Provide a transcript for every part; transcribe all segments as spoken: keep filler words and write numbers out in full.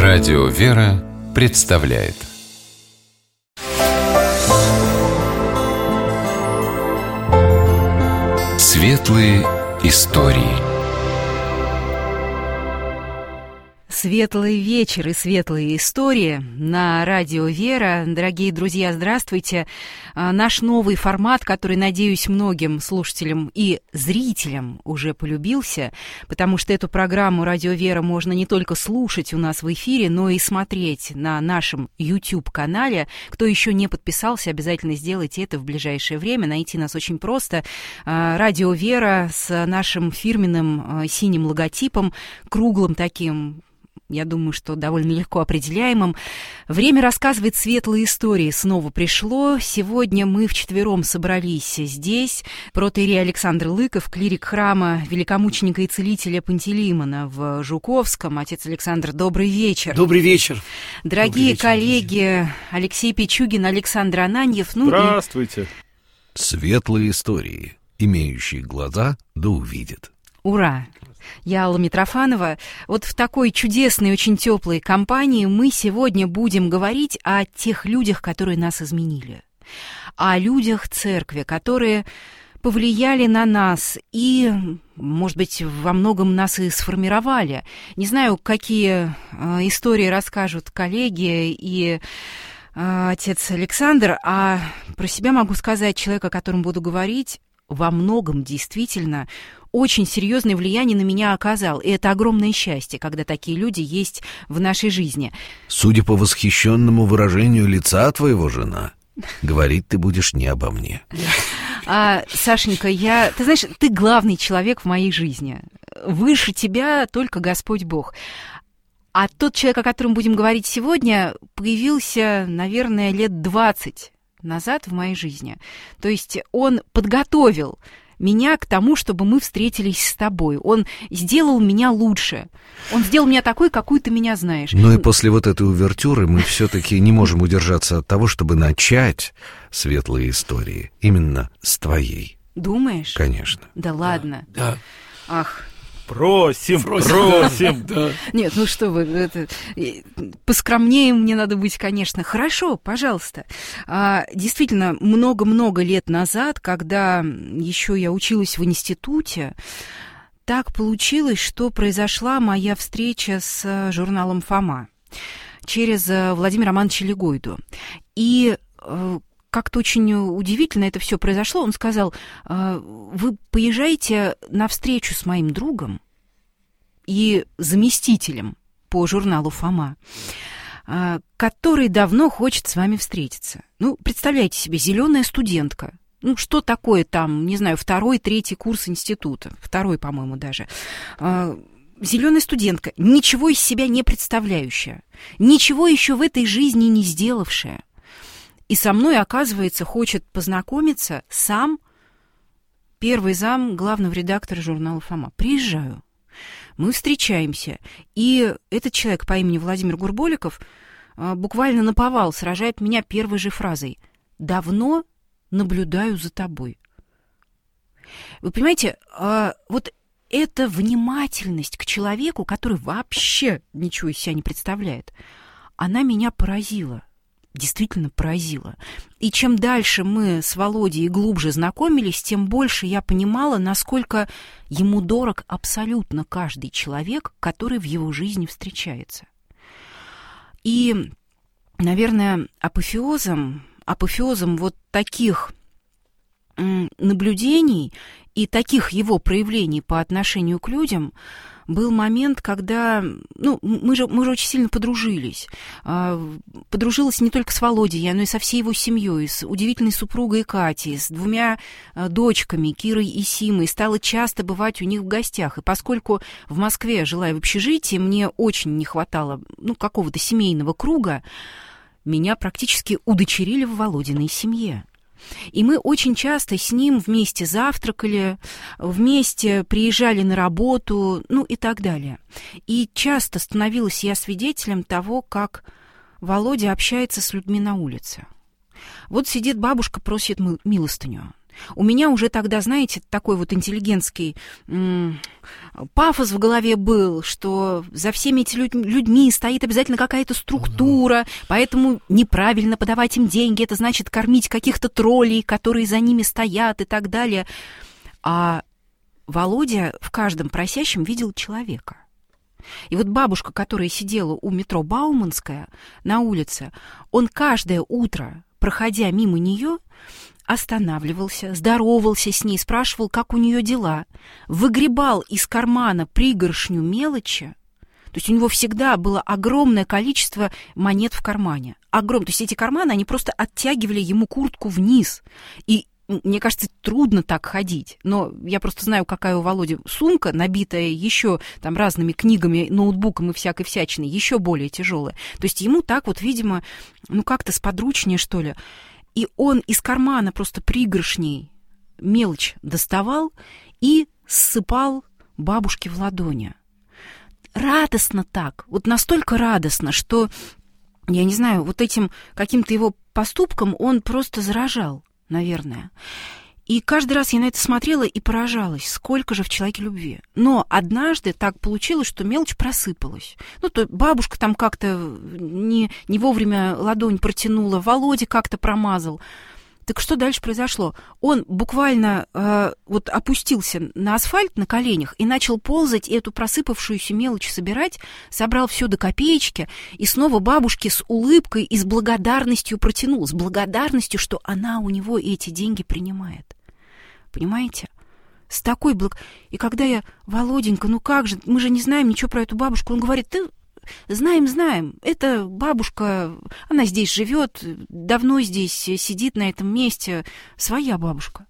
Радио «Вера» представляет Светлые истории. Светлый вечер и светлые истории на Радио «Вера». Дорогие друзья, здравствуйте. Наш новый формат, который, надеюсь, многим слушателям и зрителям уже полюбился, потому что эту программу «Радио «Вера» можно не только слушать у нас в эфире, но и смотреть на нашем YouTube-канале. Кто еще не подписался, обязательно сделайте это в ближайшее время. Найти нас очень просто. «Радио «Вера» с нашим фирменным синим логотипом, круглым таким, я думаю, что довольно легко определяемым. Время рассказывать светлые истории снова пришло. Сегодня мы вчетвером собрались здесь. Протоиерей Александр Лыков, клирик храма великомученика и целителя Пантелеймона в Жуковском. Отец Александр, добрый вечер. Добрый вечер. Дорогие добрый вечер, коллеги, друзья. Алексей Пичугин, Александр Ананьев. Ну Здравствуйте. И... Светлые истории, имеющие глаза, да увидят. Ура! Я Алла Митрофанова. Вот в такой чудесной, очень теплой компании мы сегодня будем говорить о тех людях, которые нас изменили. О людях церкви, которые повлияли на нас и, может быть, во многом нас и сформировали. Не знаю, какие э, истории расскажут коллеги и э, отец Александр, а про себя могу сказать, человек, о котором буду говорить, во многом действительно очень серьезное влияние на меня оказал. И это огромное счастье, когда такие люди есть в нашей жизни. Судя по восхищенному выражению лица твоего жена, говорить ты будешь не обо мне. А, Сашенька, я... Ты знаешь, ты главный человек в моей жизни. Выше тебя только Господь Бог. А тот человек, о котором будем говорить сегодня, появился, наверное, лет двадцать назад в моей жизни. То есть он подготовил меня к тому, чтобы мы встретились с тобой. Он сделал меня лучше. Он сделал меня такой, какой ты меня знаешь. Ну и после вот этой увертюры мы все-таки не можем удержаться от того, чтобы начать светлые истории именно с твоей. Думаешь? Конечно. Да ладно. Да. да. Ах. Просим, просим. просим. Да. Нет, ну что вы, это, поскромнее мне надо быть, конечно. Хорошо, пожалуйста. А, действительно, много-много лет назад, когда еще я училась в институте, так получилось, что произошла моя встреча с журналом «Фома» через Владимира Романовича Легойду. И как-то очень удивительно это все произошло. Он сказал: вы поезжаете на встречу с моим другом и заместителем по журналу «Фома», который давно хочет с вами встретиться. Ну, представляете себе, зеленая студентка. Ну, что такое там, не знаю, второй, третий курс института. Второй, по-моему, даже. Зеленая студентка, ничего из себя не представляющая, ничего еще в этой жизни не сделавшая. И со мной, оказывается, хочет познакомиться сам первый зам главного редактора журнала «Фома». Приезжаю, мы встречаемся, и этот человек по имени Владимир Гурболиков буквально наповал сражает меня первой же фразой: «Давно наблюдаю за тобой». Вы понимаете, вот эта внимательность к человеку, который вообще ничего из себя не представляет, она меня поразила. Действительно поразило. И чем дальше мы с Володей и глубже знакомились, тем больше я понимала, насколько ему дорог абсолютно каждый человек, который в его жизни встречается. И, наверное, апофеозом, апофеозом вот таких наблюдений и таких его проявлений по отношению к людям был момент, когда, ну, мы же, мы же очень сильно подружились. Подружилась не только с Володей, но и со всей его семьей, с удивительной супругой Катей, с двумя дочками, Кирой и Симой. Стала часто бывать у них в гостях. И поскольку в Москве, жила я в общежитии, мне очень не хватало, ну, какого-то семейного круга, меня практически удочерили в Володиной семье. И мы очень часто с ним вместе завтракали, вместе приезжали на работу, ну и так далее. И часто становилась я свидетелем того, как Володя общается с людьми на улице. Вот сидит бабушка, просит милостыню. У меня уже тогда, знаете, такой вот интеллигентский м- пафос в голове был, что за всеми этими людь- людьми стоит обязательно какая-то структура, поэтому неправильно подавать им деньги, это значит кормить каких-то троллей, которые за ними стоят и так далее. А Володя в каждом просящем видел человека. И вот бабушка, которая сидела у метро Бауманская на улице, он каждое утро, проходя мимо нее, останавливался, здоровался с ней, спрашивал, как у нее дела, выгребал из кармана пригоршню мелочи. То есть у него всегда было огромное количество монет в кармане. Огромное. То есть эти карманы, они просто оттягивали ему куртку вниз. И мне кажется, трудно так ходить. Но я просто знаю, какая у Володи сумка, набитая еще там разными книгами, ноутбуком и всякой всячиной, еще более тяжелая. То есть ему так вот, видимо, ну как-то сподручнее, что ли. И он из кармана просто пригоршней мелочь доставал и ссыпал бабушке в ладони. Радостно так, вот настолько радостно, что, я не знаю, вот этим каким-то его поступком он просто заражал, наверное. И каждый раз я на это смотрела и поражалась, сколько же в человеке любви. Но однажды так получилось, что мелочь просыпалась. Ну, то бабушка там как-то не, не вовремя ладонь протянула, Володя как-то промазал. Так что дальше произошло? Он буквально э, вот опустился на асфальт на коленях и начал ползать, и эту просыпавшуюся мелочь собирать, собрал все до копеечки, и снова бабушке с улыбкой и с благодарностью протянул, с благодарностью, что она у него эти деньги принимает. Понимаете? С такой благ... И когда я, Володенька, ну как же, мы же не знаем ничего про эту бабушку, он говорит, ты... Знаем, знаем. Это бабушка, она здесь живет, давно здесь сидит на этом месте. Своя бабушка.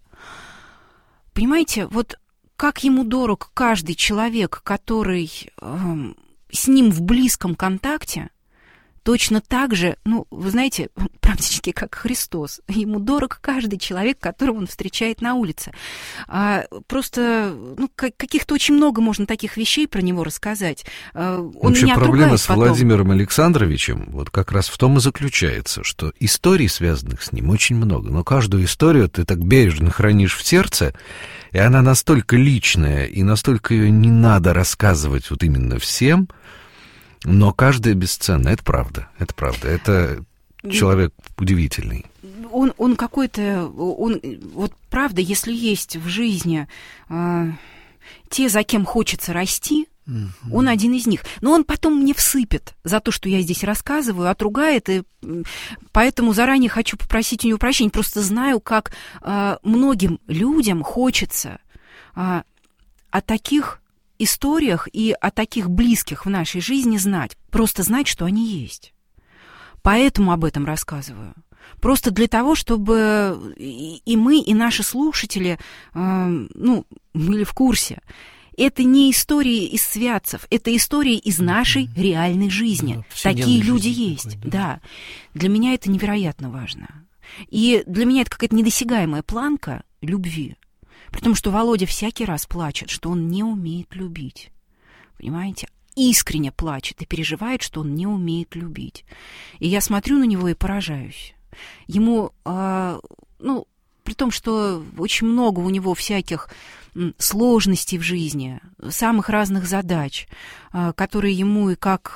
Понимаете, вот как ему дорог каждый человек, который э, с ним в близком контакте, точно так же, ну, вы знаете, практически как Христос. Ему дорог каждый человек, которого он встречает на улице. А, просто, ну, каких-то очень много можно таких вещей про него рассказать. А, он Вообще меня проблема с потом. Владимиром Александровичем вот как раз в том и заключается, что историй, связанных с ним, очень много. Но каждую историю ты так бережно хранишь в сердце, и она настолько личная, и настолько ее не надо рассказывать вот именно всем. Но каждая бесценна, это правда, это правда, это человек удивительный. Он, он какой-то, он, вот правда, если есть в жизни э, те, за кем хочется расти, mm-hmm. он один из них. Но он потом мне всыпет за то, что я здесь рассказываю, отругает, и поэтому заранее хочу попросить у него прощения. Просто знаю, как э, многим людям хочется э, о таких историях и о таких близких в нашей жизни знать. Просто знать, что они есть. Поэтому об этом рассказываю. Просто для того, чтобы и мы, и наши слушатели э, ну, были в курсе. Это не истории из святцев, это истории из нашей mm-hmm. реальной жизни. Да, такие люди есть. Такой, да. да. Для меня это невероятно важно. И для меня это какая-то недосягаемая планка любви. При том, что Володя всякий раз плачет, что он не умеет любить. Понимаете? Искренне плачет и переживает, что он не умеет любить. И я смотрю на него и поражаюсь. Ему, э, ну, при том, что очень много у него всяких сложностей в жизни, самых разных задач, которые ему и как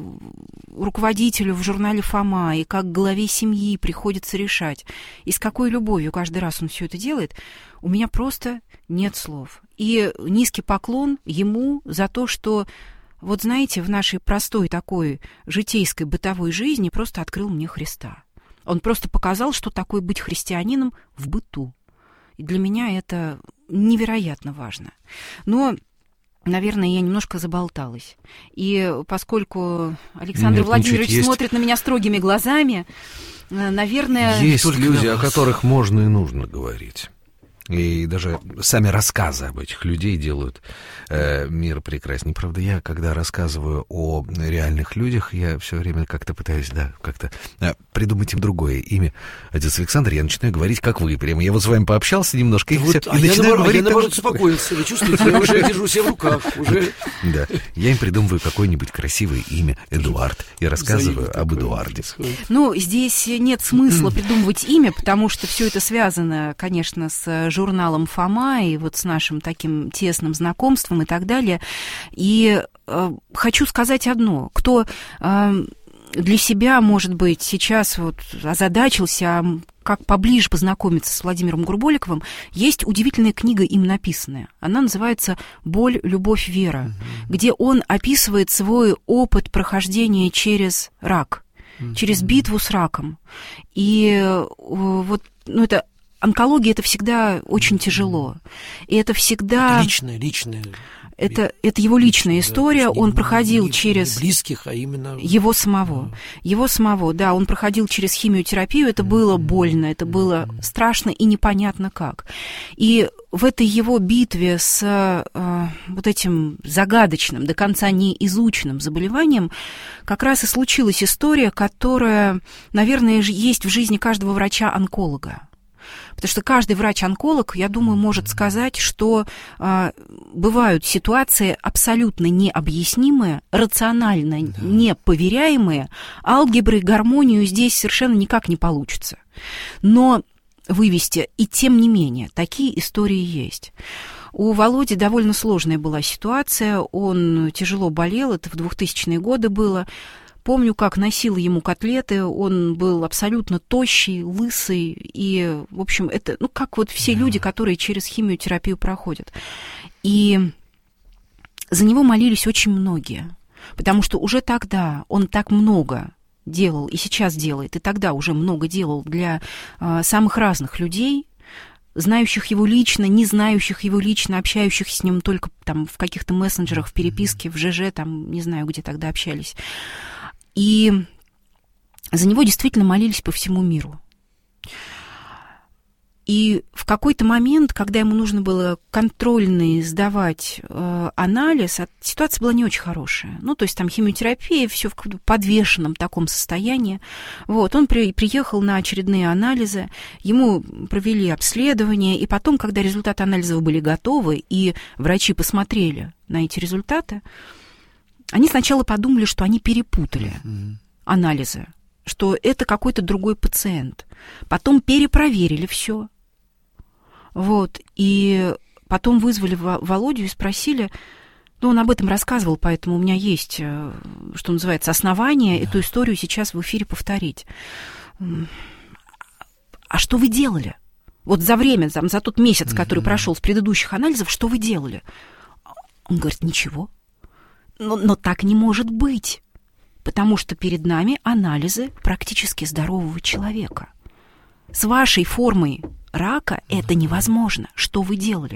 руководителю в журнале «Фома», и как главе семьи приходится решать. И с какой любовью каждый раз он все это делает, у меня просто нет слов. И низкий поклон ему за то, что, вот знаете, в нашей простой такой житейской бытовой жизни просто открыл мне Христа. Он просто показал, что такое быть христианином в быту. И для меня это невероятно важно. Но, наверное, я немножко заболталась. И поскольку Александр Нет, Владимирович есть... смотрит на меня строгими глазами, наверное... Есть люди, о которых можно и нужно говорить. И даже сами рассказы об этих людей делают э, мир прекраснее. Правда, я, когда рассказываю о реальных людях, я все время как-то пытаюсь, да, как-то э, придумать им другое имя. Отец Александр, я начинаю говорить, как вы. Прямо я вот с вами пообщался немножко, и, вот, все, а и я начинаю наоборот, говорить... Я, наоборот, успокоился. Вы чувствуете, я уже держу себя в руках. Уже... Да, я им придумываю какое-нибудь красивое имя, Эдуард, и рассказываю об Эдуарде. Ну, здесь нет смысла придумывать имя, потому что все это связано, конечно, с журналом «Фома» и вот с нашим таким тесным знакомством и так далее. И э, хочу сказать одно. Кто э, для себя, может быть, сейчас вот озадачился, как поближе познакомиться с Владимиром Гурболиковым, есть удивительная книга, им написанная. Она называется «Боль, любовь, вера», mm-hmm. где он описывает свой опыт прохождения через рак, mm-hmm. через битву с раком. И вот, ну, это онкология, это всегда очень тяжело. И это всегда... Это личное, личное. Это, это его личная история, да, он не, проходил не, через... Не близких, а именно... Его самого. Да. Его самого, да, он проходил через химиотерапию, это mm-hmm. было больно, это mm-hmm. было страшно и непонятно как. И в этой его битве с э, вот этим загадочным, до конца не изученным заболеванием как раз и случилась история, которая, наверное, есть в жизни каждого врача-онколога. Потому что каждый врач-онколог, я думаю, может сказать, что э, бывают ситуации абсолютно необъяснимые, рационально да. неповеряемые, алгебры, гармонию здесь совершенно никак не получится. Но вывести, и тем не менее, такие истории есть. У Володи довольно сложная была ситуация, он тяжело болел, это в двухтысячные годы было. Помню, как носила ему котлеты, он был абсолютно тощий, лысый, и, в общем, это, ну, как вот все люди, которые через химиотерапию проходят. И за него молились очень многие, потому что уже тогда он так много делал, и сейчас делает, и тогда уже много делал для а, самых разных людей, знающих его лично, не знающих его лично, общающихся с ним только там в каких-то мессенджерах, в переписке, в ЖЖ, там, не знаю, где тогда общались. И за него действительно молились по всему миру. И в какой-то момент, когда ему нужно было контрольный сдавать э, анализ, ситуация была не очень хорошая. Ну, то есть там химиотерапия, все в подвешенном таком состоянии. Вот, он при, приехал на очередные анализы, ему провели обследование, и потом, когда результаты анализов были готовы, и врачи посмотрели на эти результаты, они сначала подумали, что они перепутали mm-hmm. анализы, что это какой-то другой пациент. Потом перепроверили все. Вот. И потом вызвали Володю и спросили, ну, он об этом рассказывал, поэтому у меня есть, что называется, основания yeah. эту историю сейчас в эфире повторить. А что вы делали? Вот за время, за, за тот месяц, mm-hmm. который прошел с предыдущих анализов, что вы делали? Он говорит, ничего. Но, но так не может быть, потому что перед нами анализы практически здорового человека. С вашей формой рака это невозможно. Что вы делали?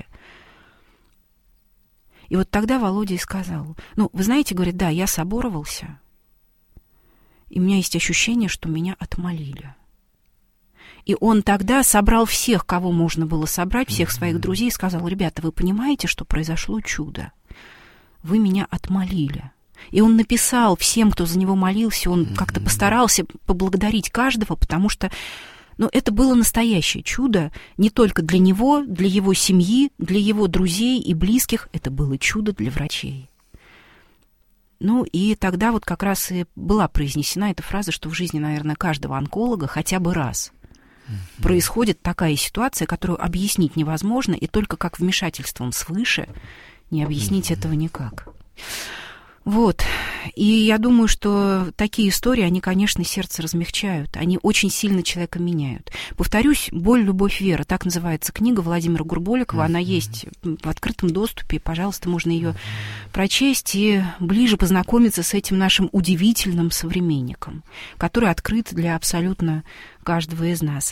И вот тогда Володя и сказал, ну, вы знаете, говорит, да, я соборовался, и у меня есть ощущение, что меня отмолили. И он тогда собрал всех, кого можно было собрать, всех своих друзей, и сказал, ребята, вы понимаете, что произошло чудо? Вы меня отмолили. И он написал всем, кто за него молился, он mm-hmm. как-то постарался поблагодарить каждого, потому что, ну, это было настоящее чудо не только для него, для его семьи, для его друзей и близких, это было чудо для врачей. Ну, и тогда вот как раз и была произнесена эта фраза, что в жизни, наверное, каждого онколога хотя бы раз mm-hmm. происходит такая ситуация, которую объяснить невозможно, и только как вмешательством свыше не объяснить mm-hmm. этого никак. Вот. И я думаю, что такие истории, они, конечно, сердце размягчают. Они очень сильно человека меняют. Повторюсь, «Боль, любовь, вера». Так называется книга Владимира Гурболикова. Mm-hmm. Она есть в открытом доступе. Пожалуйста, можно ее mm-hmm. прочесть и ближе познакомиться с этим нашим удивительным современником, который открыт для абсолютно каждого из нас.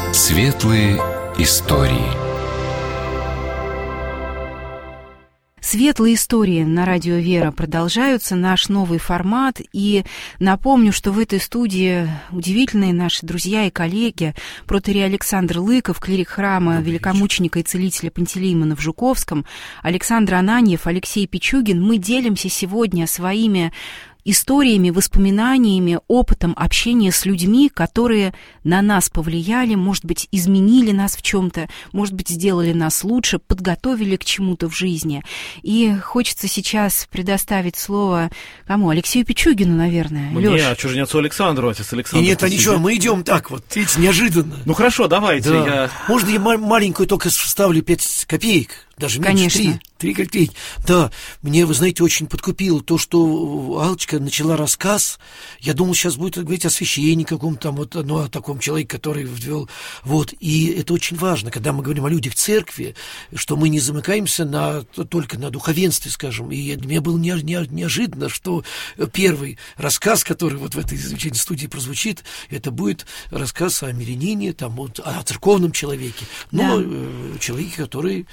Светлые истории. С Светлые истории на радио «Вера» продолжаются, наш новый формат. И напомню, что в этой студии удивительные наши друзья и коллеги, протоиерей Александр Лыков, клирик храма великомученика и целителя Пантелеимона в Жуковском, Александр Ананьев, Алексей Пичугин. Мы делимся сегодня своими историями, воспоминаниями, опытом общения с людьми, которые на нас повлияли, может быть, изменили нас в чем-то, может быть, сделали нас лучше, подготовили к чему-то в жизни. И хочется сейчас предоставить слово кому? Алексею Пичугину, наверное. Мне, Лёш. а что же не отцу Александру, отец Александр? И нет, а ничего, мы идем так вот, видите, неожиданно. Ну хорошо, давайте. Да. Я... Можно я ма- маленькую только вставлю пять копеек? Даже меньше, Конечно. три, три копейки. Да, мне, вы знаете, очень подкупило то, что Аллочка начала рассказ. Я думал, сейчас будет говорить о священнике каком-то там, вот, ну, о таком человеке, который ввел. Вот, и это очень важно, когда мы говорим о людях церкви, что мы не замыкаемся на, только на духовенстве, скажем. И мне было не, не, неожиданно, что первый рассказ, который вот в этой замечательной студии прозвучит, это будет рассказ о мирянине, там, вот, о церковном человеке. Но Да. э, человеке, который...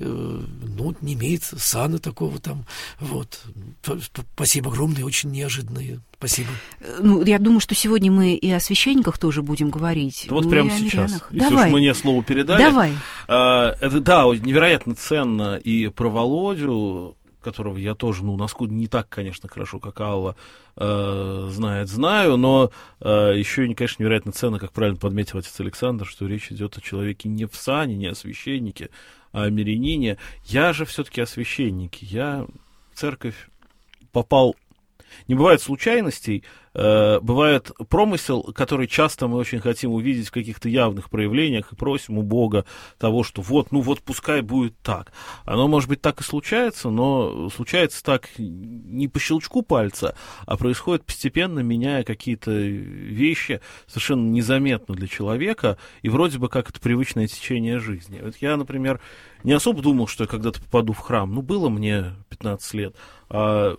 ну, не имеет сана такого там, вот. Спасибо огромное, очень неожиданное. Спасибо. Ну, я думаю, что сегодня мы и о священниках тоже будем говорить. Вот ну, прямо и о сейчас. мирянах. Если Давай. уж мне слово передали. Давай. А, это, да, невероятно ценно и про Володю, которого я тоже, ну, насколько не так, конечно, хорошо, как Алла, э, знает, знаю, но э, еще, конечно, невероятно ценно, как правильно подметил отец Александр, что речь идет о человеке не в сане, не о священнике, а о мирянине. Я же все-таки о священнике. Я в церковь попал... Не бывает случайностей, э, бывает промысел, который часто мы очень хотим увидеть в каких-то явных проявлениях и просим у Бога того, что вот, ну вот пускай будет так. Оно, может быть, так и случается, но случается так не по щелчку пальца, а происходит постепенно, меняя какие-то вещи совершенно незаметно для человека, и вроде бы как это привычное течение жизни. Вот я, например, не особо думал, что я когда-то попаду в храм. Ну, было мне пятнадцать лет, а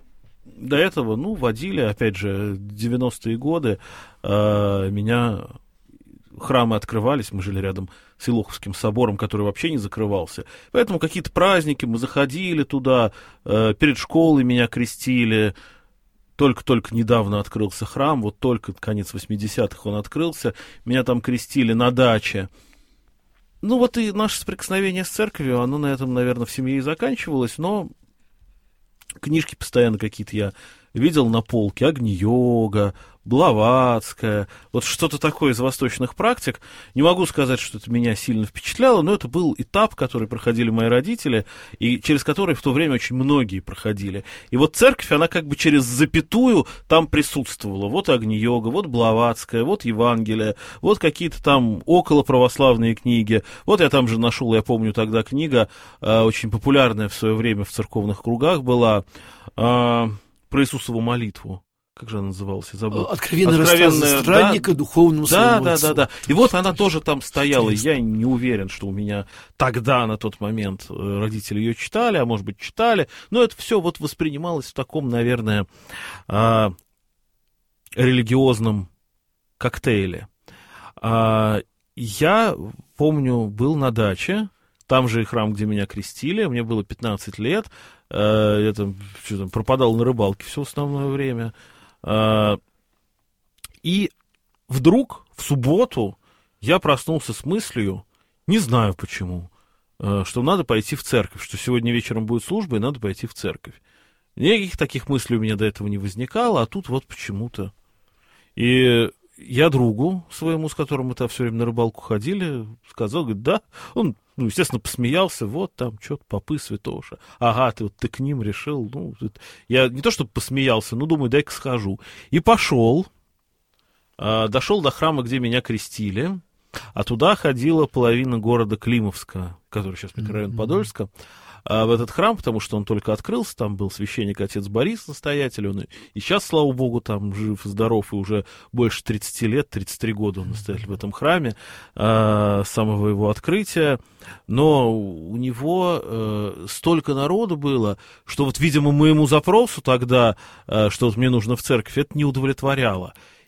до этого, ну, водили, опять же, девяностые годы, э, меня храмы открывались, мы жили рядом с Илоховским собором, который вообще не закрывался, поэтому какие-то праздники, мы заходили туда, э, перед школой меня крестили, только-только недавно открылся храм, вот только конец восьмидесятых он открылся, меня там крестили на даче. Ну, вот и наше соприкосновение с церковью, оно на этом, наверное, в семье и заканчивалось, но... Книжки постоянно какие-то я видел на полке, Агни-йога, Блаватская, вот что-то такое из восточных практик. Не могу сказать, что это меня сильно впечатляло, но это был этап, который проходили мои родители, и через который в то время очень многие проходили. И вот церковь, она как бы через запятую там присутствовала. Вот Агни-йога, вот Блаватская, вот Евангелие, вот какие-то там околоправославные книги. Вот я там же нашел, я помню, тогда книга, э, очень популярная в свое время в церковных кругах была, э, про Иисусову молитву. Как же она называлась? Я забыл. Откровенный рассказ странника, да, духовному да, своему да, отцу. да, да. И вот она тоже там стояла. Интересно. Я не уверен, что у меня тогда, на тот момент, родители ее читали, а может быть, читали. Но это все вот воспринималось в таком, наверное, религиозном коктейле. Я помню, был на даче. Там же и храм, где меня крестили. Мне было пятнадцать лет. Я там, что там, пропадал на рыбалке все основное время. И вдруг в субботу я проснулся с мыслью, не знаю почему, что надо пойти в церковь, что сегодня вечером будет служба, и надо пойти в церковь. Никаких таких мыслей у меня до этого не возникало, а тут вот почему-то. И я другу своему, с которым мы там все время на рыбалку ходили, сказал, говорит, да, он, ну, естественно, посмеялся, вот там что-то попы святоша. Ага, ты вот ты к ним решил, ну, это... я не то чтобы посмеялся, но думаю, дай-ка схожу. И пошел, а, дошел до храма, где меня крестили, а туда ходила половина города Климовска, который сейчас микрорайон mm-hmm. Подольска, в этот храм, потому что он только открылся, там был священник отец Борис, настоятель, он и сейчас, слава богу, там жив, здоров, и уже больше тридцати лет, тридцать три года он настоятель в этом храме, с самого его открытия, но у него столько народу было, что вот, видимо, моему запросу тогда, что вот мне нужно в церковь, это не удовлетворяло.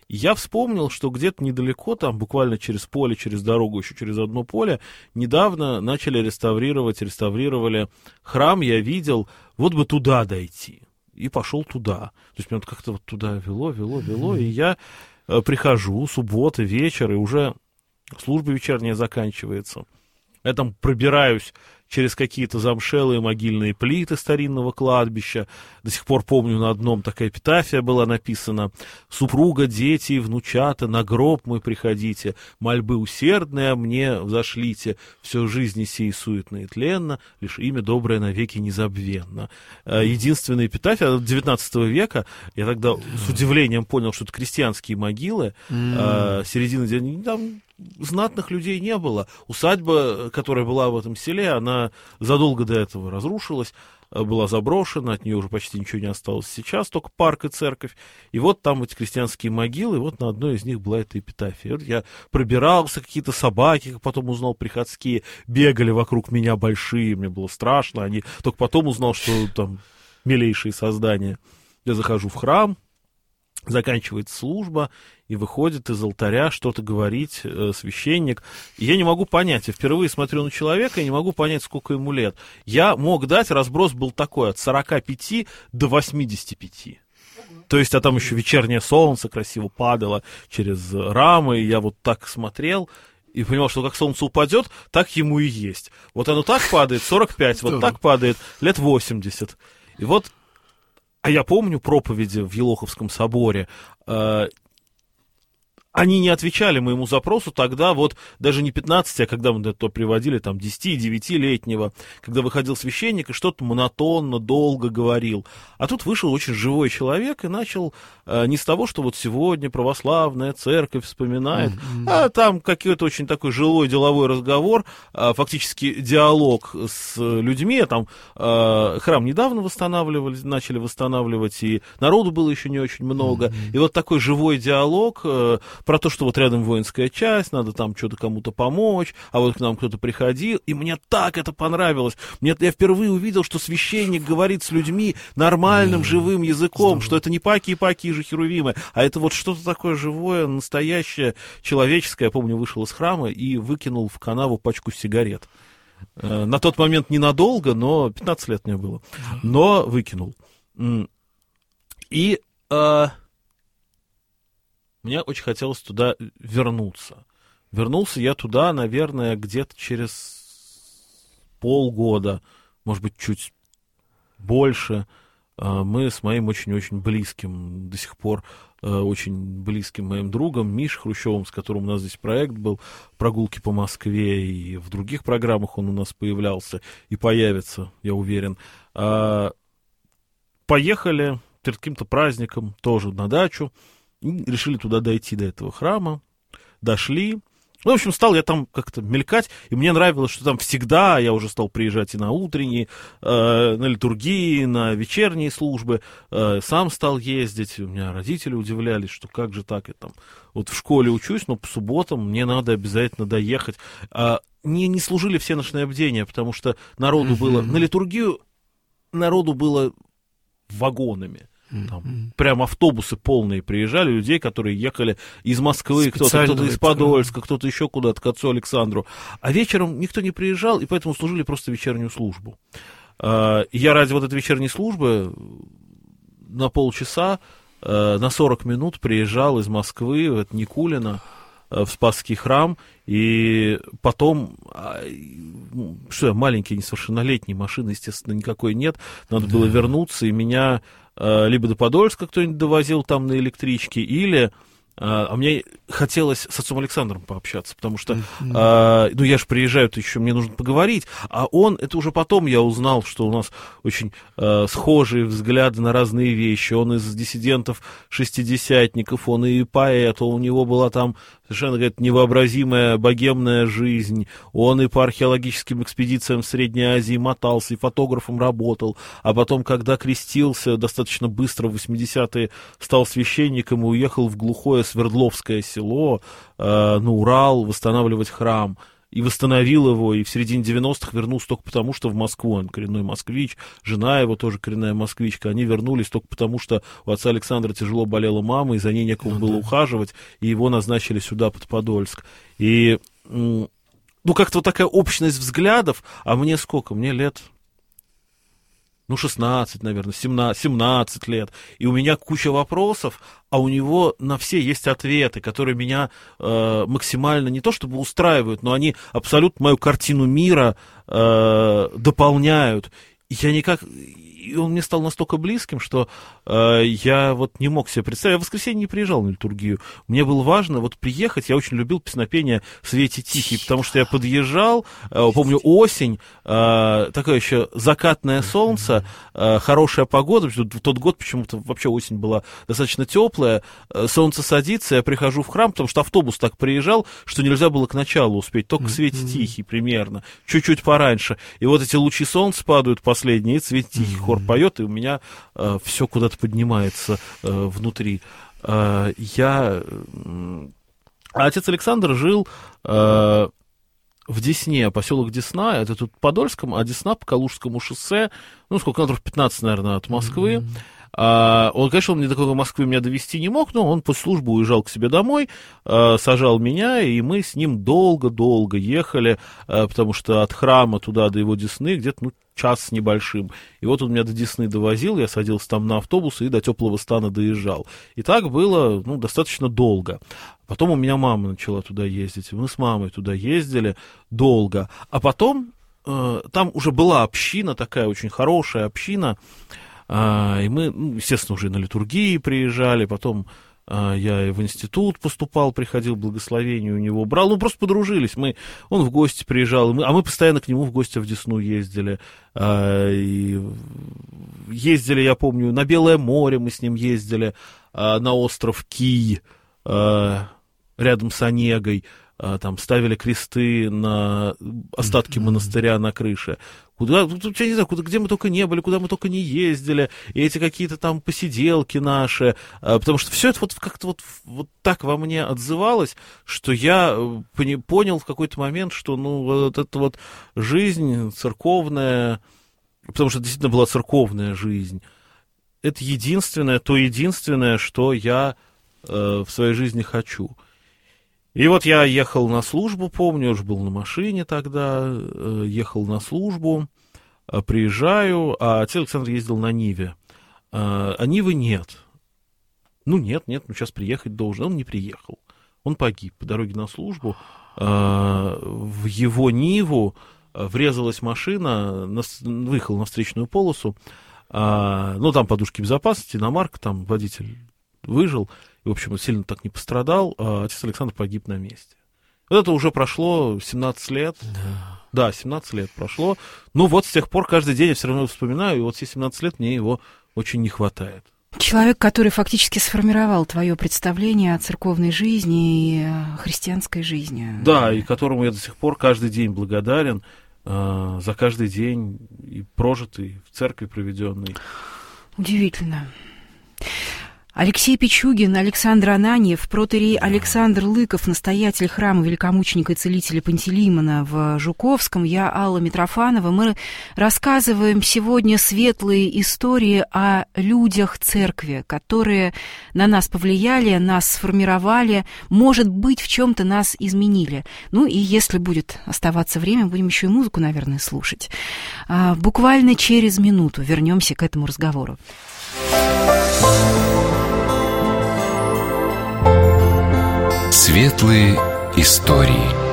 И я вспомнил, что где-то недалеко, там буквально через поле, через дорогу, еще через одно поле, недавно начали реставрировать, реставрировали храм, я видел, вот бы туда дойти. И пошел туда. То есть меня вот как-то вот туда вело, вело, вело, и я э, прихожу, суббота, вечер, и уже служба вечерняя заканчивается. Я там пробираюсь через какие-то замшелые могильные плиты старинного кладбища. До сих пор помню, на одном такая эпитафия была написана: «Супруга, дети и внучата, на гроб мой приходите, мольбы усердные мне взошлите, все жизни сей суетно и тленно, лишь имя доброе навеки незабвенно». Единственная эпитафия девятнадцатого века, я тогда с удивлением понял, что это крестьянские могилы, mm. середины, там знатных людей не было. Усадьба, которая была в этом селе, она задолго до этого разрушилась, была заброшена, от нее уже почти ничего не осталось сейчас, только парк и церковь. И вот там эти крестьянские могилы, и вот на одной из них была эта эпитафия. Вот я пробирался, какие-то собаки, как потом узнал, приходские, бегали вокруг меня большие, мне было страшно, они только потом узнал, что там милейшие создания. Я захожу в храм, заканчивается служба, и выходит из алтаря что-то говорить э, священник. И я не могу понять, я впервые смотрю на человека, и не могу понять, сколько ему лет. Я мог дать, разброс был такой, от сорока пяти до восьмидесяти пяти. То есть, а там еще вечернее солнце красиво падало через рамы, и я вот так смотрел, и понимал, что как солнце упадет, так ему и есть. Вот оно так падает, сорок пять, вот так падает, лет восемьдесят. И вот, а я помню проповеди в Елоховском соборе, э, они не отвечали моему запросу тогда, вот даже не пятнадцати, а когда мы это приводили, там, десяти-девятилетнего, когда выходил священник и что-то монотонно, долго говорил. А тут вышел очень живой человек и начал э, не с того, что вот сегодня православная церковь вспоминает, mm-hmm. а там какой-то очень такой живой деловой разговор, э, фактически диалог с людьми. Там э, храм недавно восстанавливали, начали восстанавливать, и народу было еще не очень много. Mm-hmm. И вот такой живой диалог э, про то, что вот рядом воинская часть, надо там что-то кому-то помочь, а вот к нам кто-то приходил, и мне так это понравилось. Мне, я впервые увидел, что священник говорит с людьми нормальным, mm-hmm. живым языком, Здорово. Что это не паки-паки и же херувимы, а это вот что-то такое живое, настоящее, человеческое. Я помню, вышел из храма и выкинул в канаву пачку сигарет. Э, на тот момент ненадолго, но пятнадцать лет мне было, но выкинул. И... Э, Мне очень хотелось туда вернуться. Вернулся я туда, наверное, где-то через полгода, может быть, чуть больше. Мы с моим очень-очень близким, до сих пор очень близким моим другом Мишей Хрущевым, с которым у нас здесь проект был «Прогулки по Москве», и в других программах он у нас появлялся и появится, я уверен. Поехали перед каким-то праздником тоже на дачу. И решили туда дойти, до этого храма. Дошли. Ну, в общем, стал я там как-то мелькать, и мне нравилось, что там всегда я уже стал приезжать и на утренние, э, на литургии, на вечерние службы. Э, сам стал ездить. У меня родители удивлялись, что как же так, я там вот в школе учусь, но по субботам мне надо обязательно доехать. А не, не служили все ночные бдения, потому что народу было... На литургию народу было вагонами. Там, mm-hmm. прям автобусы полные приезжали, людей, которые ехали из Москвы, кто-то, кто-то из Подольска, кто-то еще куда-то, к отцу Александру. А вечером никто не приезжал, и поэтому служили просто вечернюю службу. Я ради вот этой вечерней службы на полчаса, на сорок минут приезжал из Москвы в Никулино, в Спасский храм, и потом, что я, маленький, несовершеннолетний, машины, естественно, никакой нет, надо да. было вернуться, и меня либо до Подольска кто-нибудь довозил там на электричке, или... А мне хотелось с отцом Александром пообщаться, потому что, mm-hmm. а, ну, я же приезжаю, то еще мне нужно поговорить, а он, это уже потом я узнал, что у нас очень а, схожие взгляды на разные вещи, он из диссидентов-шестидесятников, он и поэт, у него была там совершенно, говорит, невообразимая богемная жизнь, он и по археологическим экспедициям в Средней Азии мотался, и фотографом работал, а потом, когда крестился, достаточно быстро в восьмидесятые стал священником и уехал в глухое Свердловское село, э, на Урал, восстанавливать храм. и восстановил его, и в середине девяностых вернулся только потому, что в Москву, он коренной москвич, жена его тоже коренная москвичка, они вернулись только потому, что у отца Александра тяжело болела мама, и за ней некому было ухаживать, и его назначили сюда, под Подольск. И, ну, как-то вот такая общность взглядов, а мне сколько? Мне лет... Ну, шестнадцать, наверное, семнадцать, семнадцать лет. И у меня куча вопросов, а у него на все есть ответы, которые меня э, максимально не то чтобы устраивают, но они абсолютно мою картину мира э, дополняют. И я никак... И он мне стал настолько близким, что э, я вот не мог себе представить. Я в воскресенье не приезжал на литургию. Мне было важно вот приехать. Я очень любил песнопение «В свете тихий», потому что я подъезжал, э, помню, осень, э, такое еще закатное солнце, э, хорошая погода. В тот год почему-то вообще осень была достаточно теплая. Э, солнце садится, я прихожу в храм, потому что автобус так приезжал, что нельзя было к началу успеть. Только «В свете тихий» примерно, чуть-чуть пораньше. И вот эти лучи солнца падают последние, и «В свете тихий» хор поет, и у меня э, все куда-то поднимается э, внутри. Э, я... Э, отец Александр жил э, в Десне, поселок Десна, это тут Подольском, а Десна по Калужскому шоссе, ну, сколько, километров пятнадцать, наверное, от Москвы. Mm-hmm. А, он, конечно, он ни до какой Москвы меня довезти не мог, но он после службы уезжал к себе домой, а, сажал меня, и мы с ним долго-долго ехали, а, потому что от храма туда до его Десны где-то, ну, час с небольшим. И вот он меня до Десны довозил, я садился там на автобус и до Теплого Стана доезжал. И так было, ну, достаточно долго. Потом у меня мама начала туда ездить, мы с мамой туда ездили долго. А потом э, там уже была община, такая очень хорошая община, э, и мы, ну, естественно, уже на литургии приезжали, потом э, я и в институт поступал, приходил, благословение у него брал, ну, просто подружились, мы, он в гости приезжал, мы, а мы постоянно к нему в гости в Десну ездили. И ездили, я помню, на Белое море мы с ним ездили, на остров Кий, рядом с Онегой, там ставили кресты на остатки монастыря на крыше. Куда, я не знаю, куда, где мы только не были, куда мы только не ездили, и эти какие-то там посиделки наши, потому что все это вот как-то вот, вот так во мне отзывалось, что я понял в какой-то момент, что, ну, вот эта вот жизнь церковная, потому что действительно была церковная жизнь, это единственное, то единственное, что я э, в своей жизни хочу. И вот я ехал на службу, помню, я уже был на машине тогда, э, ехал на службу, э, приезжаю, а отец Александр ездил на Ниве. Э, а Нивы нет. Ну, нет, нет, ну, сейчас приехать должен. Он не приехал. Он погиб по дороге на службу. Э, в его Ниву врезалась машина, на, выехал на встречную полосу. Э, ну, там подушки безопасности, иномарка, там водитель выжил. И, в общем, сильно так не пострадал, а отец Александр погиб на месте. Вот это уже прошло семнадцать лет. Да. Да, семнадцать лет прошло. Ну вот с тех пор каждый день я все равно вспоминаю, и вот все семнадцать лет мне его очень не хватает. Человек, который фактически сформировал твое представление о церковной жизни и христианской жизни. Да, и которому я до сих пор каждый день благодарен э, за каждый день и прожитый, в церкви проведенный. Удивительно. Алексей Пичугин, Александр Ананьев, протоиерей Александр Лыков, настоятель храма великомученика и целителя Пантелеймона в Жуковском. Я Алла Митрофанова. Мы рассказываем сегодня светлые истории о людях церкви, которые на нас повлияли, нас сформировали, может быть, в чем-то нас изменили. Ну и если будет оставаться время, будем еще и музыку, наверное, слушать. А, буквально через минуту вернемся к этому разговору. Светлые истории.